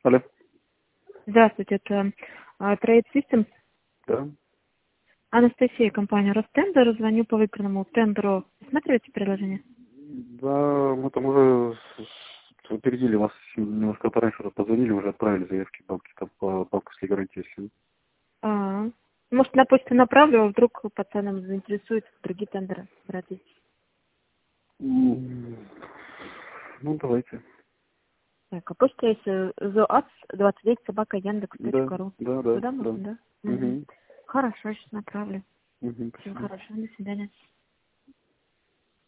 Алло. Здравствуйте, это Trade Systems. Да. Анастасия, компания Ростендер. Звоню по выигранному тендеру. Смотрите приложение? Да, мы там уже опередили вас немножко пораньше, уже позвонили, уже отправили заявки в банки, там по банковской гарантии. Если... А, может, на почту направлю, а вдруг пацанам заинтересует другие тендеры брать. Ну, давайте. Так, а почта есть zoac29 Да, @yandex.ru. да, да, Туда да. можно, да? Угу. Угу. Хорошо, сейчас направлю. Угу, Всего спасибо. хорошего, до свидания.